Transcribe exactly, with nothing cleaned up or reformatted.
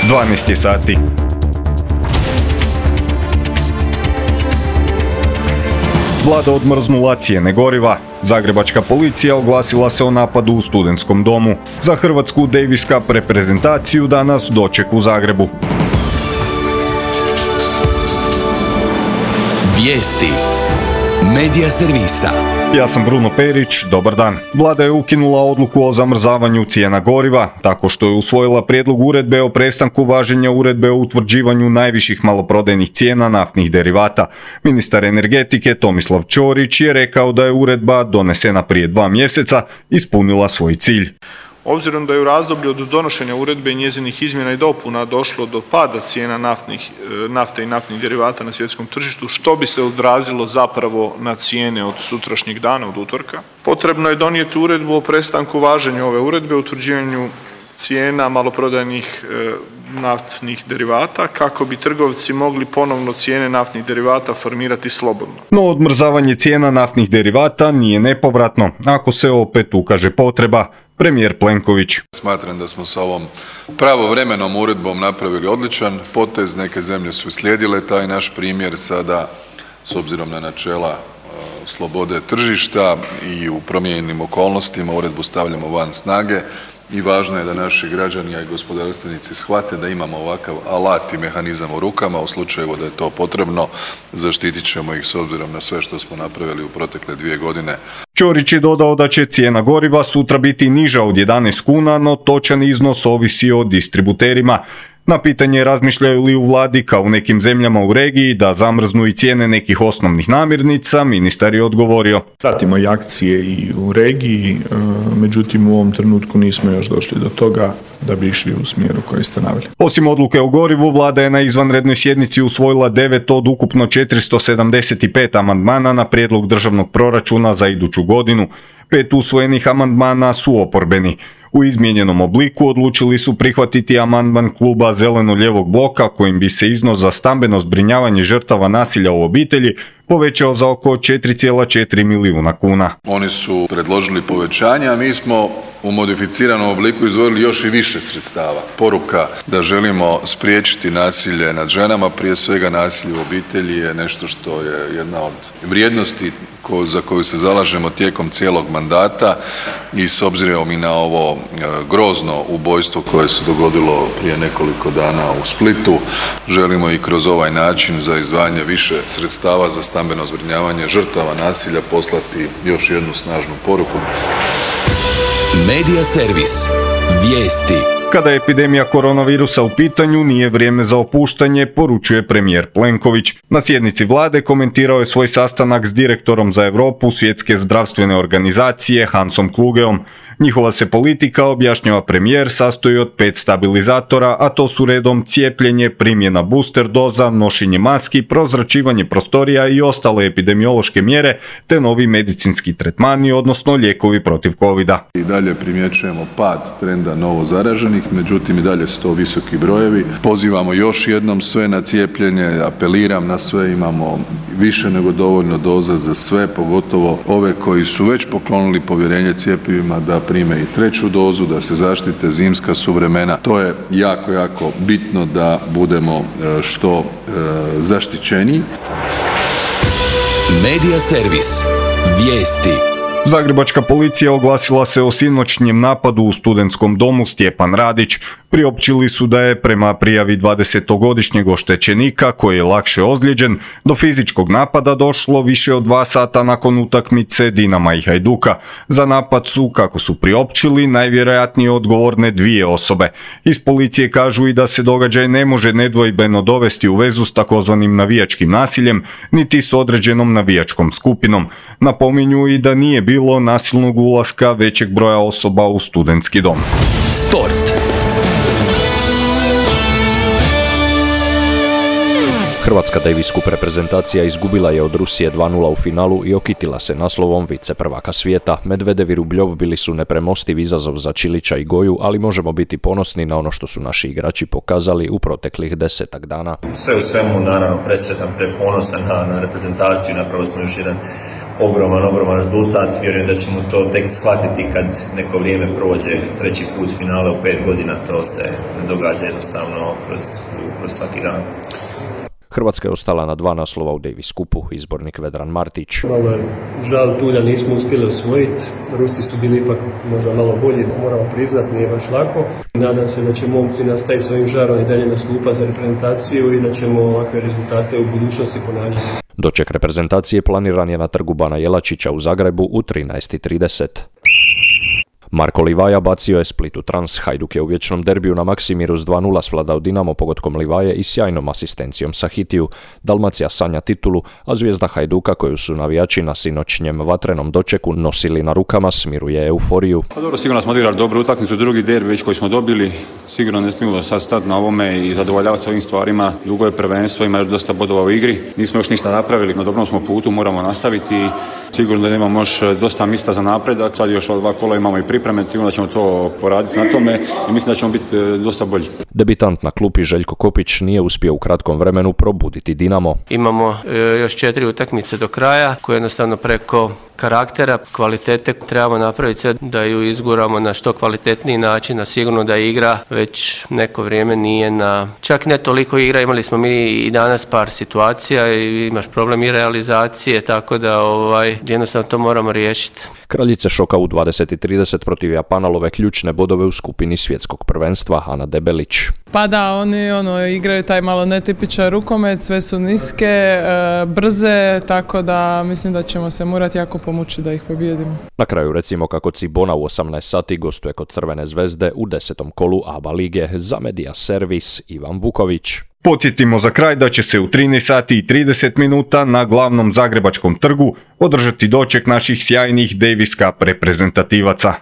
dvanaest je sati. Vlada odmrznula cijene goriva. Zagrebačka policija oglasila se o napadu u studentskom domu. Za Hrvatsku Davis Cup reprezentaciju danas doček u Zagrebu. Vijesti Medija servisa. Ja sam Bruno Perić, dobar dan. Vlada je ukinula odluku o zamrzavanju cijena goriva, tako što je usvojila prijedlog uredbe o prestanku važenja uredbe o utvrđivanju najviših maloprodajnih cijena naftnih derivata. Ministar energetike Tomislav Ćorić je rekao da je uredba, donesena prije dva mjeseca, ispunila svoj cilj. Obzirom da je u razdoblju od donošenja uredbe i njezinih izmjena i dopuna došlo do pada cijena naftnih, nafte i naftnih derivata na svjetskom tržištu, što bi se odrazilo zapravo na cijene od sutrašnjeg dana, od utorka, potrebno je donijeti uredbu o prestanku važenja ove uredbe, utvrđivanju cijena maloprodajnih naftnih derivata kako bi trgovci mogli ponovno cijene naftnih derivata formirati slobodno. No odmrzavanje cijena naftnih derivata nije nepovratno, ako se opet ukaže potreba. Premijer Plenković. Smatram da smo sa ovom pravovremenom uredbom napravili odličan potez, neke zemlje su slijedile taj naš primjer sada s obzirom na načela slobode tržišta i u promijenjenim okolnostima uredbu stavljamo van snage i važno je da naši građani, a i gospodarstvenici shvate da imamo ovakav alat i mehanizam u rukama, u slučaju da je to potrebno, zaštitit ćemo ih s obzirom na sve što smo napravili u protekle dvije godine. Ćorić je dodao da će cijena goriva sutra biti niža od jedanaest kuna, no točan iznos ovisi o distributerima. Na pitanje razmišljaju li u vladi, kao u nekim zemljama u regiji, da zamrznu i cijene nekih osnovnih namirnica, ministar je odgovorio. Pratimo i akcije i u regiji, međutim u ovom trenutku nismo još došli do toga da bi išli u smjeru koji ste naveli. Osim odluke o gorivu, vlada je na izvanrednoj sjednici usvojila devet od ukupno četiristo sedamdeset pet amandmana na prijedlog državnog proračuna za iduću godinu. Pet usvojenih amandmana su oporbeni. U izmijenjenom obliku odlučili su prihvatiti amandman kluba Zeleno-lijevog bloka kojim bi se iznos za stambeno zbrinjavanje žrtava nasilja u obitelji povećao za oko četiri zarez četiri milijuna kuna. Oni su predložili povećanje, a mi smo u modificiranom obliku izdvojili još i više sredstava. Poruka da želimo spriječiti nasilje nad ženama, prije svega nasilje u obitelji, je nešto što je jedna od vrijednosti za koju se zalažemo tijekom cijelog mandata i s obzirom i na ovo grozno ubojstvo koje se dogodilo prije nekoliko dana u Splitu, želimo i kroz ovaj način za izdvajanje više sredstava za stambeno zbrinjavanje žrtava nasilja poslati još jednu snažnu poruku. Medija servis. Vijesti. Kada je epidemija koronavirusa u pitanju, nije vrijeme za opuštanje, poručuje premijer Plenković. Na sjednici vlade komentirao je svoj sastanak s direktorom za Europu Svjetske zdravstvene organizacije Hansom Klugeom. Njihova se politika, objašnjava premijer, sastoji od pet stabilizatora, a to su redom cijepljenje, primjena booster doza, nošenje maski, prozračivanje prostorija i ostale epidemiološke mjere, te novi medicinski tretmani, odnosno lijekovi protiv covida. I dalje primjećujemo pad trenda novo zaraženih, međutim i dalje su to visoki brojevi. Pozivamo još jednom sve na cijepljenje, apeliram na sve, imamo više nego dovoljno doza za sve, pogotovo ove koji su već poklonili povjerenje cjepivima da prime i treću dozu, da se zaštite, zimska su vremena. To je jako, jako bitno da budemo što zaštićeniji. Medija servis. Vijesti. Zagrebačka policija oglasila se o sinoćnjem napadu u studentskom domu Stjepan Radić. Priopćili su da je prema prijavi dvadesetogodišnjeg oštećenika koji je lakše ozlijeđen do fizičkog napada došlo više od dva sata nakon utakmice Dinama i Hajduka. Za napad su, kako su priopćili, najvjerojatnije odgovorne dvije osobe. Iz policije kažu i da se događaj ne može nedvojbeno dovesti u vezu s takozvanim navijačkim nasiljem, niti s određenom navijačkom skupinom. Napominju i da nije bilo nasilnog ulaska većeg broja osoba u studentski dom. Sport. Hrvatska Davis Cup reprezentacija izgubila je od Rusije dva nula u finalu i okitila se naslovom vice prvaka svijeta. Medvedev i Rubljov bili su nepremostiv izazov za Čilića i Goju, ali možemo biti ponosni na ono što su naši igrači pokazali u proteklih desetak dana. Sve u svemu, naravno, presretan, preponosan na, na reprezentaciju. Napravili smo još jedan ogroman, ogroman rezultat. Vjerujem da ćemo to tek shvatiti kad neko vrijeme prođe. Treći put finale u pet godina, to se ne događa jednostavno kroz, kroz svaki dan. Hrvatska je ostala na dva naslova u Davis Cupu, izbornik Vedran Martić. Malo je žal tu da nismo uspjeli osvojiti. Rusi su bili ipak možda malo bolji, moramo priznati, nije baš lako. Nadam se da će momci nastaviti svojim žarom i dalje nastupati za reprezentaciju i da ćemo ovakve rezultate u budućnosti ponavljati. Doček reprezentacije planiran je na trgu Bana Jelačića u Zagrebu u trinaest i trideset. Marko Livaja bacio je Split u trans. Hajduk je u vječnom derbiju na Maksimiru s dva nula svladao Dinamo pogodkom Livaje i sjajnom asistencijom Sahitiju. Dalmacija sanja titulu, a zvijezda Hajduka koju su navijači na sinoćnjem vatrenom dočeku nosili na rukama smiruje euforiju. Pa dobro, sigurno smo odigrali dobru utakmicu, drugi derbi već koji smo dobili. Sigurno ne smijemo sad stati na ovome i zadovoljavati s ovim stvarima. Dugo je prvenstvo, ima još dosta bodova u igri. Nismo još ništa napravili, na dobrom smo putu, moramo nastaviti i sigurno da imamo još dosta mjesta za napredak. Sad još ova dva kola imamo i pripreme, sigurno da ćemo to poraditi na tome i mislim da ćemo biti dosta bolji. Debitant na klupi Željko Kopić nije uspio u kratkom vremenu probuditi Dinamo. Imamo e, još četiri utakmice do kraja koje jednostavno preko karaktera, kvalitete trebamo napraviti sve da ju izguramo na što kvalitetniji način, a sigurno da igra već neko vrijeme nije na, čak ne toliko igra, imali smo mi i danas par situacija i imaš problem i realizacije, tako da ovaj, jednostavno to moramo riješiti. Kraljice šoka u dvadeset i trideset protiv Japana love ključne bodove u skupini svjetskog prvenstva. Ana Debelić. Pa da, oni ono, igraju taj malo netipičan rukomet, sve su niske, e, brze, tako da mislim da ćemo se morati jako pomoći da ih pobijedimo. Na kraju recimo kako Cibona u osamnaest sati gostuje kod Crvene zvezde u desetom kolu A B A lige. Za Media Servis Ivan Vuković. Podsjetimo za kraj da će se u trinaest sati i trideset minuta na glavnom zagrebačkom trgu održati doček naših sjajnih Davis Cup reprezentativaca.